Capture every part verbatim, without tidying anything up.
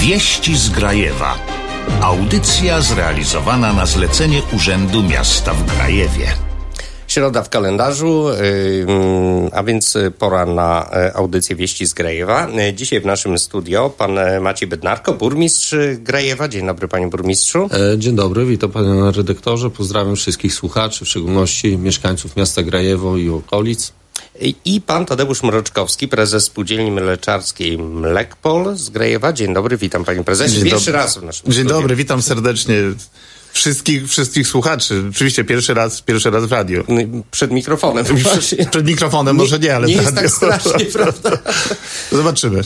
Wieści z Grajewa. Audycja zrealizowana na zlecenie Urzędu Miasta w Grajewie. Środa w kalendarzu, a więc pora na audycję Wieści z Grajewa. Dzisiaj w naszym studio pan Maciej Bednarko, burmistrz Grajewa. Dzień dobry, panie burmistrzu. Dzień dobry, witam panie redaktorze. Pozdrawiam wszystkich słuchaczy, w szczególności mieszkańców miasta Grajewo i okolic. I pan Tadeusz Mroczkowski, prezes Spółdzielni Mleczarskiej Mlekpol z Grajewa. Dzień dobry, witam panie prezesie. Dzień Pierwszy dobry. raz w naszym Dzień studiu. dobry, witam serdecznie wszystkich, wszystkich słuchaczy. Oczywiście pierwszy raz, pierwszy raz w radiu. Przed mikrofonem. Przed, przed mikrofonem może nie, ale nie w jest radiu. tak strasznie, prawda? Zobaczymy.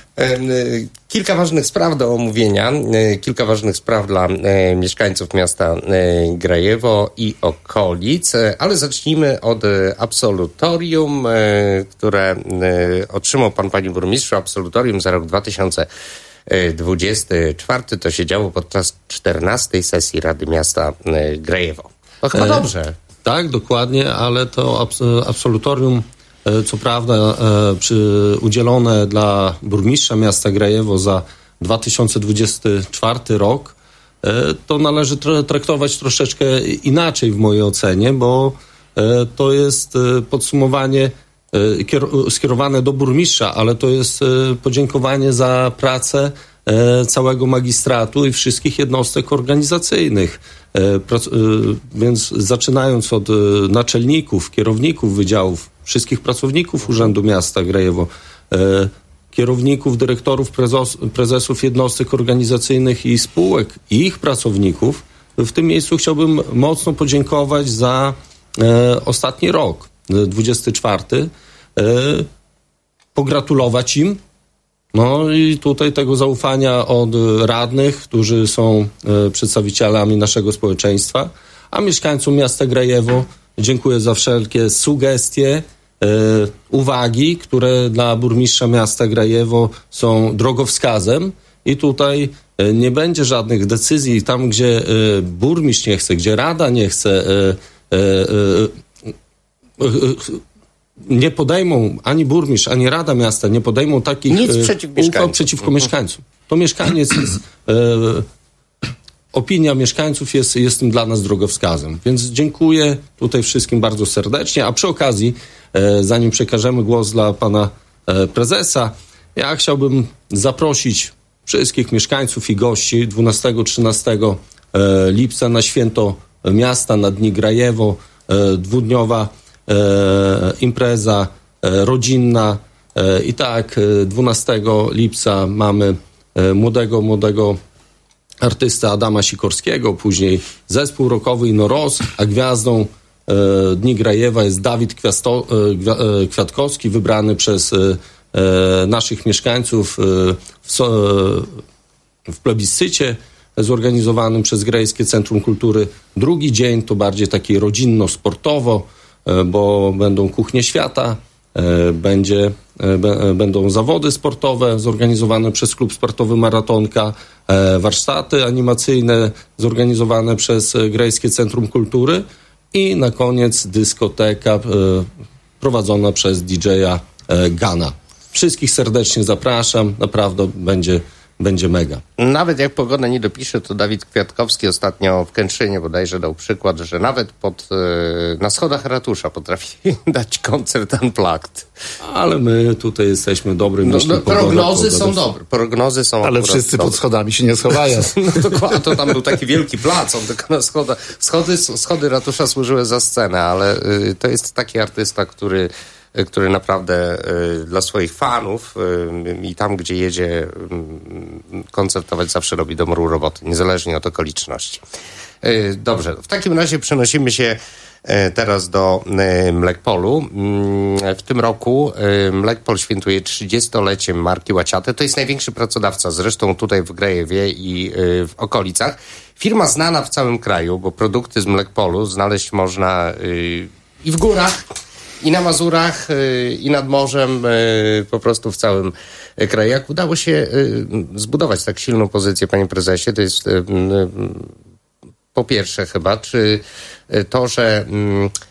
Kilka ważnych spraw do omówienia, kilka ważnych spraw dla mieszkańców miasta Grajewo i okolic, ale zacznijmy od absolutorium, które otrzymał pan, panie burmistrzu, absolutorium za rok dwa tysiące dwudziesty czwarty. To się działo podczas czternastej sesji Rady Miasta Grajewo. To chyba E, dobrze. Tak, dokładnie, ale to abs- absolutorium, e, co prawda e, przy, udzielone dla burmistrza miasta Grajewo za dwa tysiące dwudziesty czwarty rok, e, to należy tra- traktować troszeczkę inaczej w mojej ocenie, bo e, to jest e, podsumowanie e, kier- skierowane do burmistrza, ale to jest e, podziękowanie za pracę e, całego magistratu i wszystkich jednostek organizacyjnych. E, prac- e, więc zaczynając od e, naczelników, kierowników wydziałów, wszystkich pracowników Urzędu Miasta Grajewo, e, kierowników, dyrektorów, prezes, prezesów jednostek organizacyjnych i spółek i ich pracowników, w tym miejscu chciałbym mocno podziękować za e, ostatni rok, dwudziesty czwarty, e, pogratulować im. No i tutaj tego zaufania od radnych, którzy są e, przedstawicielami naszego społeczeństwa, a mieszkańcom miasta Grajewo dziękuję za wszelkie sugestie, e, uwagi, które dla burmistrza miasta Grajewo są drogowskazem i tutaj e, nie będzie żadnych decyzji tam, gdzie e, burmistrz nie chce, gdzie rada nie chce, e, e, e, e, nie podejmą, ani burmistrz, ani Rada Miasta nie podejmą takich Nic e, przeciw uchwał mieszkańcom. przeciwko mieszkańcom. To mieszkaniec jest, e, opinia mieszkańców jest, jest tym dla nas drogowskazem. Więc dziękuję tutaj wszystkim bardzo serdecznie, a przy okazji, e, zanim przekażemy głos dla pana e, prezesa, ja chciałbym zaprosić wszystkich mieszkańców i gości dwunastego trzynastego e, lipca na święto miasta, na Dni Grajewo, e, dwudniowa E, impreza e, rodzinna e, i tak e, dwunastego lipca mamy e, młodego, młodego artystę Adama Sikorskiego, później zespół rockowy Inoros, a gwiazdą e, Dni Grajewa jest Dawid Kwiasto, e, Gwia, e, Kwiatkowski, wybrany przez e, e, naszych mieszkańców e, w, so, e, w plebiscycie zorganizowanym przez Grajskie Centrum Kultury. Drugi dzień to bardziej taki rodzinno-sportowo, bo będą kuchnie świata, będzie, b, będą zawody sportowe zorganizowane przez Klub Sportowy Maratonka, warsztaty animacyjne zorganizowane przez Grajskie Centrum Kultury i na koniec dyskoteka prowadzona przez didżeja Gana. Wszystkich serdecznie zapraszam, naprawdę będzie Będzie mega. Nawet jak pogoda nie dopisze, to Dawid Kwiatkowski ostatnio w Kętrzynie bodajże dał przykład, że nawet pod, na schodach ratusza potrafi dać koncert unplugged. Ale my tutaj jesteśmy dobrym. No, no, pogoda, prognozy pogoda są dobre. Prognozy są Ale wszyscy dobre. pod schodami się nie schowają. No dokładnie, to tam był taki wielki plac, on tylko na schodach. Schody, schody ratusza służyły za scenę, ale y, to jest taki artysta, który który naprawdę y, dla swoich fanów y, i tam, gdzie jedzie y, koncertować, zawsze robi dobrą robotę, niezależnie od okoliczności. Y, dobrze, w takim razie przenosimy się y, teraz do y, Mlekpolu. Y, w tym roku y, Mlekpol świętuje trzydziestolecie marki Łaciate. To jest największy pracodawca, zresztą tutaj w Grajewie i y, w okolicach. Firma znana w całym kraju, bo produkty z Mlekpolu znaleźć można y, i w górach, i na Mazurach, i nad morzem, po prostu w całym kraju. Jak udało się zbudować tak silną pozycję, panie prezesie, to jest po pierwsze chyba, czy to, że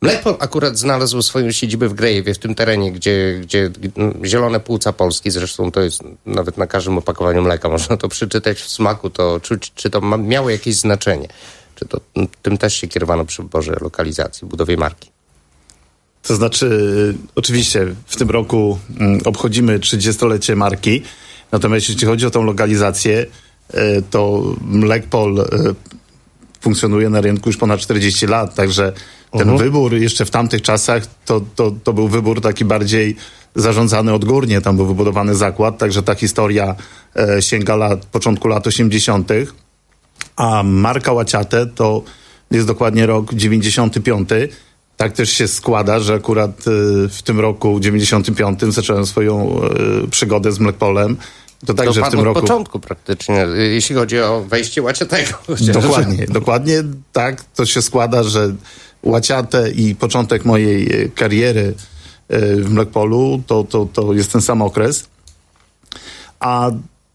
Mlekpol akurat znalazł swoją siedzibę w Grajewie, w tym terenie, gdzie, gdzie zielone płuca Polski, zresztą to jest nawet na każdym opakowaniu mleka, można to przeczytać w smaku, to czuć, czy to ma, miało jakieś znaczenie. Czy to tym też się kierowano przy wyborze lokalizacji, budowie marki? To znaczy, oczywiście w tym roku mm, obchodzimy trzydziestolecie marki, natomiast jeśli chodzi o tą lokalizację, y, to Mlekpol y, funkcjonuje na rynku już ponad czterdzieści lat, także ten uh-huh. wybór jeszcze w tamtych czasach to, to, to był wybór taki bardziej zarządzany odgórnie, tam był wybudowany zakład, także ta historia e, sięga lat, początku lat osiemdziesiątych, a marka Łaciate to jest dokładnie rok dziewięćdziesiąty piąty. Tak też się składa, że akurat e, w tym roku dziewięćdziesiątym piątym zacząłem swoją e, przygodę z Mlekpolem. To także to w tym od roku. Od początku praktycznie, jeśli chodzi o wejście Łaciatego. Dokładnie, dokładnie tak. To się składa, że Łaciate i początek mojej kariery w Mlekpolu to, to, to jest ten sam okres. A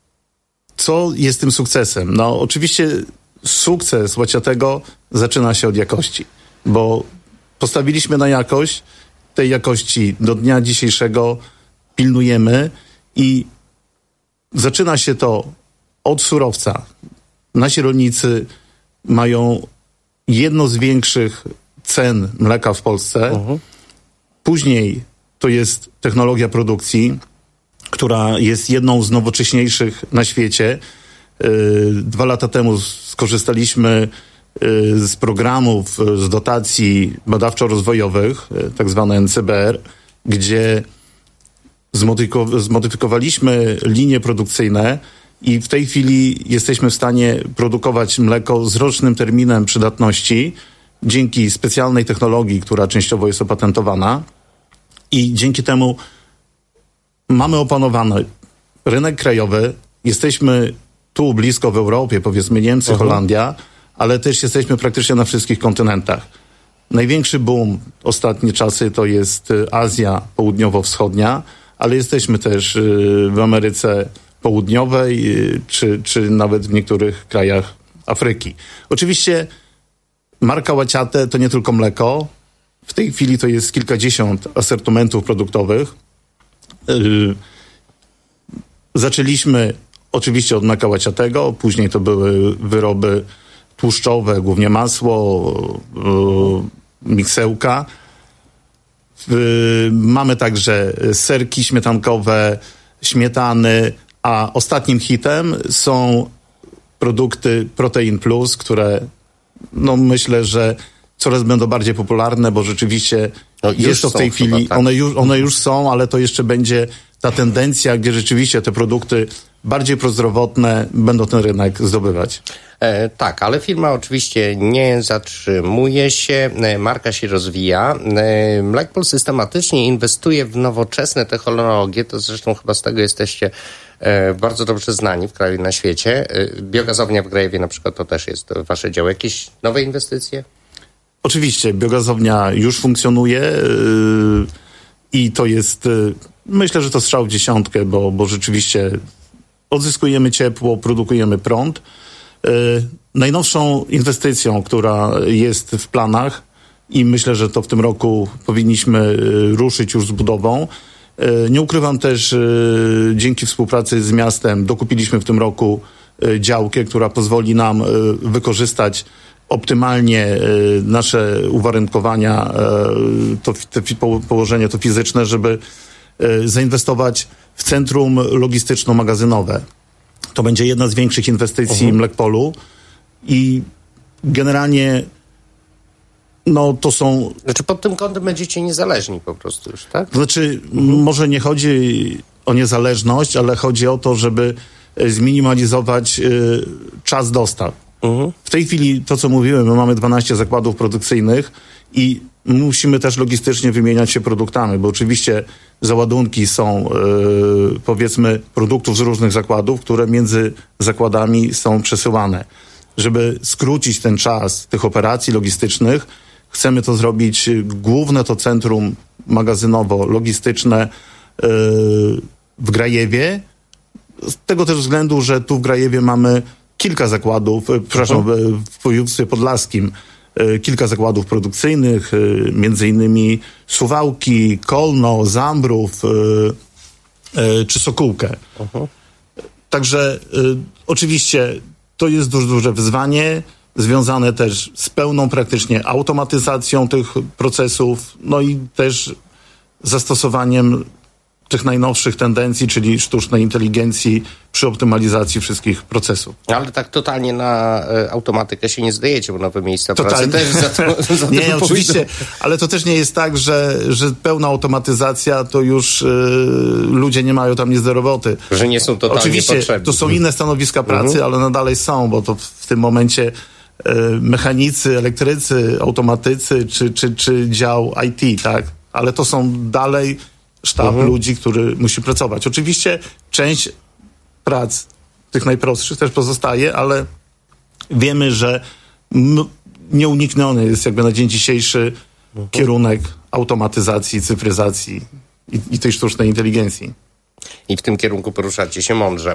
co jest tym sukcesem? No oczywiście sukces Łaciatego zaczyna się od jakości, bo postawiliśmy na jakość, tej jakości do dnia dzisiejszego pilnujemy i zaczyna się to od surowca. Nasi rolnicy mają jedno z większych cen mleka w Polsce. Uh-huh. Później to jest technologia produkcji, która jest jedną z nowocześniejszych na świecie. Yy, dwa lata temu skorzystaliśmy yy, z programów, z dotacji badawczo-rozwojowych, yy, tak zwane N C B R, gdzie zmodyfiko- zmodyfikowaliśmy linie produkcyjne i w tej chwili jesteśmy w stanie produkować mleko z rocznym terminem przydatności dzięki specjalnej technologii, która częściowo jest opatentowana i dzięki temu mamy opanowany rynek krajowy, jesteśmy tu blisko w Europie, powiedzmy Niemcy, uh-huh. Holandia, ale też jesteśmy praktycznie na wszystkich kontynentach. Największy boom ostatnie czasy to jest Azja Południowo-Wschodnia, ale jesteśmy też w Ameryce Południowej, czy, czy nawet w niektórych krajach Afryki. Oczywiście marka Łaciate to nie tylko mleko. W tej chwili to jest kilkadziesiąt asortymentów produktowych. Yy, zaczęliśmy oczywiście od mleka Łaciatego, później to były wyroby tłuszczowe, głównie masło, yy, miksełka. Yy, mamy także serki śmietankowe, śmietany, a ostatnim hitem są produkty Protein Plus, które no myślę, że coraz będą bardziej popularne, bo rzeczywiście no, jest to w tej chwili, chyba, tak. one, już, one już są, ale to jeszcze będzie ta tendencja, gdzie rzeczywiście te produkty bardziej prozdrowotne będą ten rynek zdobywać. E, tak, ale firma oczywiście nie zatrzymuje się, e, marka się rozwija. E, Mlekpol systematycznie inwestuje w nowoczesne technologie, to zresztą chyba z tego jesteście e, bardzo dobrze znani w kraju i na świecie. E, biogazownia w Grajewie na przykład to też jest wasze dzieło. Jakieś nowe inwestycje? Oczywiście, biogazownia już funkcjonuje yy, i to jest, yy, myślę, że to strzał w dziesiątkę, bo, bo rzeczywiście odzyskujemy ciepło, produkujemy prąd. Yy, najnowszą inwestycją, która jest w planach i myślę, że to w tym roku powinniśmy yy, ruszyć już z budową. Yy, nie ukrywam też, yy, dzięki współpracy z miastem dokupiliśmy w tym roku yy, działkę, która pozwoli nam yy, wykorzystać optymalnie y, nasze uwarunkowania, y, to, te, po, położenie to fizyczne, żeby y, zainwestować w centrum logistyczno-magazynowe. To będzie jedna z większych inwestycji uh-huh. Mlekpolu i generalnie no to są... Znaczy pod tym kątem będziecie niezależni po prostu już, tak? To znaczy uh-huh. może nie chodzi o niezależność, ale chodzi o to, żeby zminimalizować y, czas dostaw. Uh-huh. W tej chwili to, co mówiłem, my mamy dwanaście zakładów produkcyjnych i musimy też logistycznie wymieniać się produktami, bo oczywiście załadunki są yy, powiedzmy produktów z różnych zakładów, które między zakładami są przesyłane. Żeby skrócić ten czas tych operacji logistycznych, chcemy to zrobić, główne to centrum magazynowo-logistyczne yy, w Grajewie, z tego też względu, że tu w Grajewie mamy kilka zakładów, przepraszam, w województwie podlaskim kilka zakładów produkcyjnych, między innymi Suwałki, Kolno, Zambrów czy Sokółkę. Uh-huh. Także oczywiście to jest duże, duże wyzwanie, związane też z pełną praktycznie automatyzacją tych procesów, no i też zastosowaniem tych najnowszych tendencji, czyli sztucznej inteligencji przy optymalizacji wszystkich procesów. Ale tak totalnie na e, automatykę się nie zdajecie, bo nowe miejsca pracy też za to, za to Nie, oczywiście, ale to też nie jest tak, że, że pełna automatyzacja to już y, ludzie nie mają tam nic do roboty. Że nie są totalnie oczywiście, potrzebni. To są inne stanowiska pracy, mhm. ale one dalej są, bo to w, w tym momencie y, mechanicy, elektrycy, automatycy czy, czy, czy dział I T, tak? Ale to są dalej sztab mhm. ludzi, który musi pracować. Oczywiście część prac tych najprostszych też pozostaje, ale wiemy, że m- nieunikniony jest jakby na dzień dzisiejszy mhm. kierunek automatyzacji, cyfryzacji i, i tej sztucznej inteligencji. I w tym kierunku poruszacie się mądrze.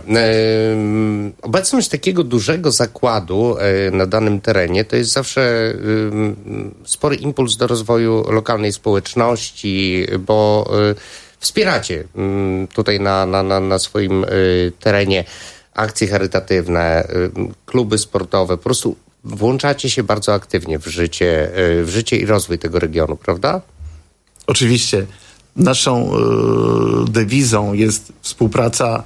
Yy, obecność takiego dużego zakładu yy, na danym terenie to jest zawsze yy, spory impuls do rozwoju lokalnej społeczności, bo yy, wspieracie yy, tutaj na, na, na, na swoim yy, terenie akcje charytatywne, yy, kluby sportowe, po prostu włączacie się bardzo aktywnie w życie, yy, w życie i rozwój tego regionu, prawda? Oczywiście. Naszą y, dewizą jest współpraca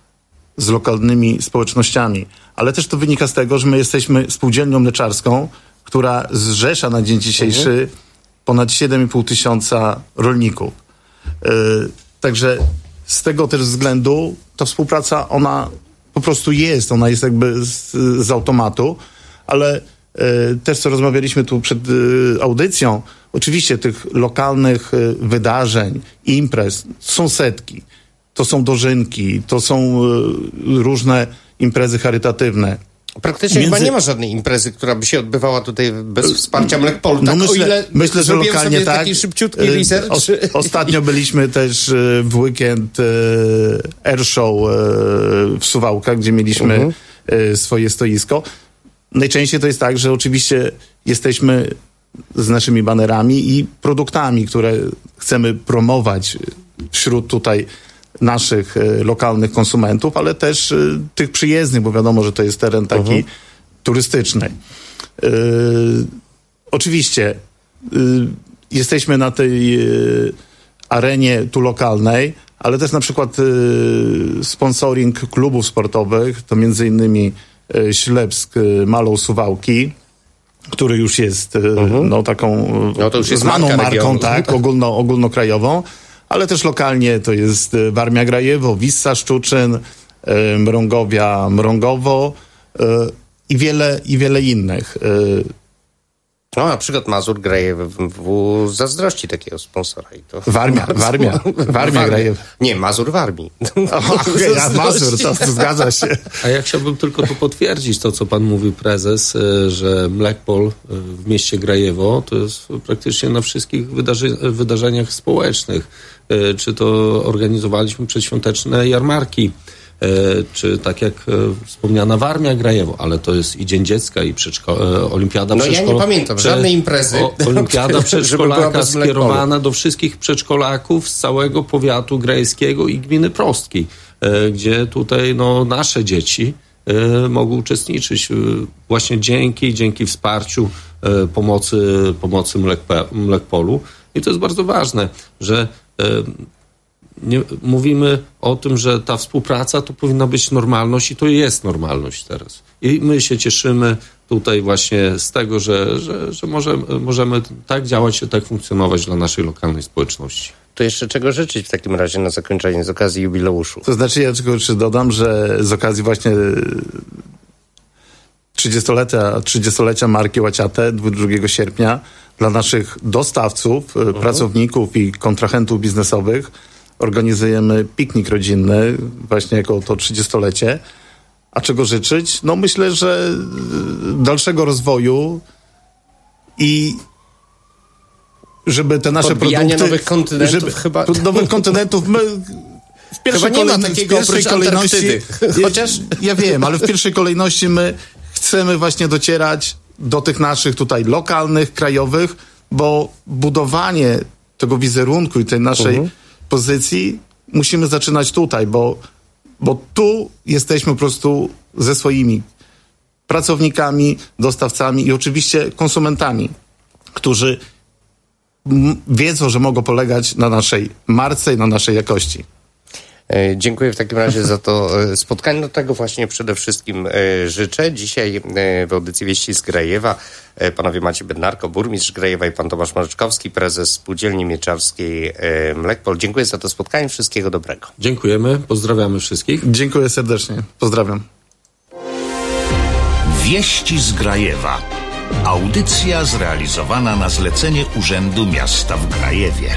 z lokalnymi społecznościami, ale też to wynika z tego, że my jesteśmy spółdzielnią mleczarską, która zrzesza na dzień dzisiejszy mhm. ponad siedem i pół tysiąca rolników. Y, także z tego też względu ta współpraca, ona po prostu jest, ona jest jakby z, z automatu, ale y, też co rozmawialiśmy tu przed y, audycją, oczywiście tych lokalnych y, wydarzeń, imprez są setki. To są dożynki, to są y, różne imprezy charytatywne. Praktycznie Między... chyba nie ma żadnej imprezy, która by się odbywała tutaj bez wsparcia Mlekpolu. Tak, no myślę, o ile myślę, że lokalnie sobie tak. taki szybciutki research. O, ostatnio byliśmy też y, w weekend y, airshow y, w Suwałkach, gdzie mieliśmy uh-huh. y, swoje stoisko. Najczęściej to jest tak, że oczywiście jesteśmy z naszymi banerami i produktami, które chcemy promować wśród tutaj naszych y, lokalnych konsumentów, ale też y, tych przyjezdnych, bo wiadomo, że to jest teren taki uh-huh. turystyczny. Y, oczywiście y, jesteśmy na tej y, arenie tu lokalnej, ale też na przykład y, sponsoring klubów sportowych, to między innymi y, Ślepsk, y, Malą Suwałki, który już jest uh-huh. no, taką no, to już jest znaną marka marką, regionu. tak, ogólno, ogólnokrajową, ale też lokalnie to jest Warmia Grajewo, Wissa Szczuczyn, y, Mrągowia Mrągowo y, i wiele, i wiele innych. Y, No, na przykład Mazur Grajewo zazdrości takiego sponsora. I to Warmia, Warmia, Warmia Grajewo. Nie, Mazur Warmii. Okay, ja, Mazur, to, to zgadza się. A ja chciałbym tylko tu potwierdzić to, co pan mówił, prezes, że Mlekpol w mieście Grajewo to jest praktycznie na wszystkich wydarzy- wydarzeniach społecznych. Czy to organizowaliśmy przedświąteczne jarmarki, czy tak jak wspomniana Warmia Grajewo, ale to jest i Dzień Dziecka, i przedszko- Olimpiada No Przedszkol... ja nie pamiętam prze- żadnej imprezy. O, olimpiada Przedszkolaka skierowana Mlekpolu. do wszystkich przedszkolaków z całego powiatu grajskiego i gminy Prostki, gdzie tutaj no, nasze dzieci mogą uczestniczyć właśnie dzięki, dzięki wsparciu pomocy, pomocy Mlekpe- Mlekpolu. I to jest bardzo ważne, że nie, mówimy o tym, że ta współpraca to powinna być normalność i to jest normalność teraz. I my się cieszymy tutaj właśnie z tego, że, że, że możemy, możemy tak działać i tak funkcjonować dla naszej lokalnej społeczności. To jeszcze czego życzyć w takim razie na zakończenie z okazji jubileuszu? To znaczy, ja tylko jeszcze dodam, że z okazji właśnie trzydziestolecia, trzydziestolecia marki Łaciate dwudziestego drugiego sierpnia dla naszych dostawców, uh-huh. pracowników i kontrahentów biznesowych organizujemy piknik rodzinny właśnie jako to trzydziestolecie. A czego życzyć? No myślę, że dalszego rozwoju i żeby te nasze Podbijanie produkty... nowych kontynentów żeby, chyba... Nowych kontynentów my w pierwszej, chyba nie kolejno- ma takiego w pierwszej kolejności... Chociaż... Ja wiem, ale w pierwszej kolejności my chcemy właśnie docierać do tych naszych tutaj lokalnych, krajowych, bo budowanie tego wizerunku i tej naszej uh-huh. pozycji musimy zaczynać tutaj, bo, bo tu jesteśmy po prostu ze swoimi pracownikami, dostawcami i oczywiście konsumentami, którzy m- wiedzą, że mogą polegać na naszej marce i na naszej jakości. Dziękuję w takim razie za to spotkanie. No tego właśnie przede wszystkim życzę. Dzisiaj w audycji Wieści z Grajewa panowie Maciej Bednarko, burmistrz Grajewa, i pan Tomasz Mareczkowski, prezes Spółdzielni Mieczarskiej Mlekpol. Dziękuję za to spotkanie. Wszystkiego dobrego. Dziękujemy. Pozdrawiamy wszystkich. Dziękuję serdecznie. Pozdrawiam. Wieści z Grajewa. Audycja zrealizowana na zlecenie Urzędu Miasta w Grajewie.